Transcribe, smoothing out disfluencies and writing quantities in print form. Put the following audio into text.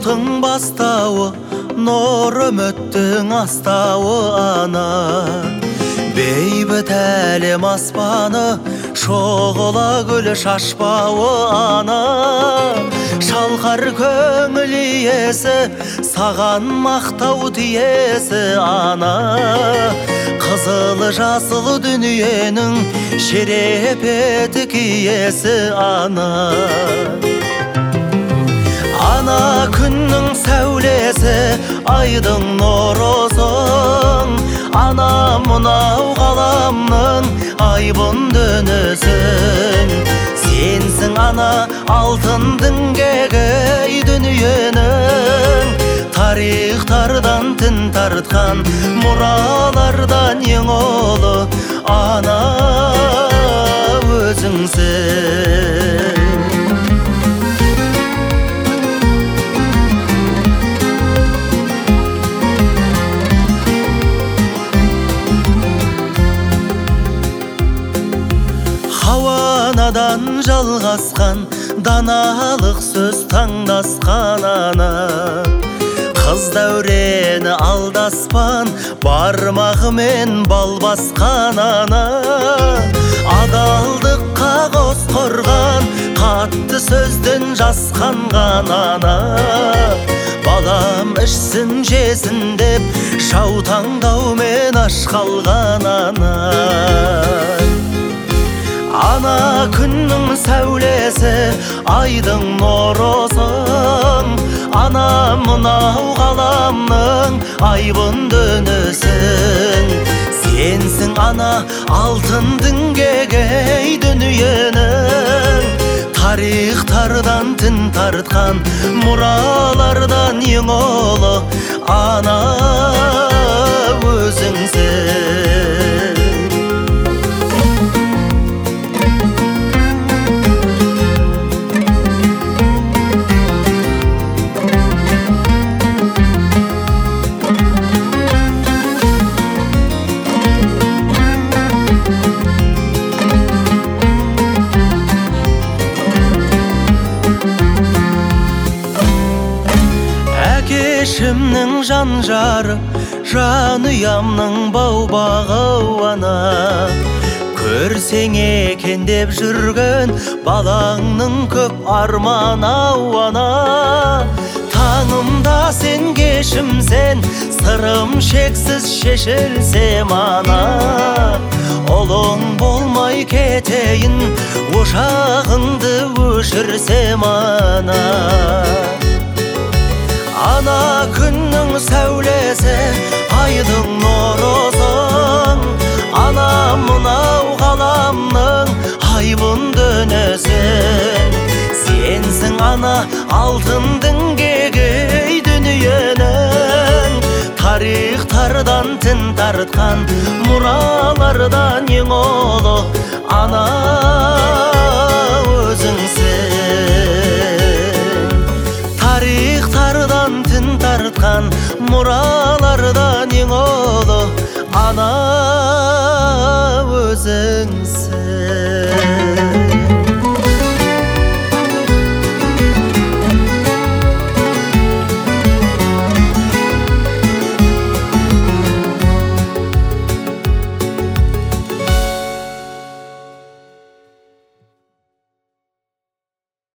Оқтың бастауы, нұр үміттің астауы ана. Бейбіт әлем аспаны, шоғыла гүл шашпауы ана. Шалқар көңіл иесі, саған мақтау тиесі ана. Қызылы жасылы дүниенің шерепеті киесі ана. Ана күннің сәулесі, айдың нұрысың. Ана мынау ғаламның айбын дөңесің. Сенсің ана алтын діңгегі дүниенің. Тарихтардан тін тартқан мұралардан ең ұлы ана өзіңсің. Анадан жалғасқан даналық сөз таңдасқан ана. Қыз дәурені алдаспан бармағымен бал басқан ана. Адалдыққа қос құрған қатты сөзден жасқанған ана. Балам ішсін жесін деп жаутаңдаумен аш қалған ана. Ана күннің сәулесі, айдың нұрысың. Ана мынау ғаламның айбын дөңесің. Сенсің ана алтын діңгегі дүниенің. Тарихтардан тін тартқан мұралардан ең ұлы ана өзіңсің. Әкешімнің жан жары, жанұямның бау-бағы ана. Көрсең екен деп жүрген балаңның көп арманы ана. Таңымда сен кешімсен, сырым шексіз шешілсем ана. Ұлың болмай кетейін, ошағыңды өшірсем ана. Ана күннің сәулесі, айдың нұрысың. Ана мынау ғаламның айбын дөңесің. Сенсің ана алтын діңгегі дүниенің. Тарихтардан тін тартқан мұралардан ең ұлы ана өзіңсің. Тарихтардан тін тартқан мұралардан ең ұлы ана өзіңсің.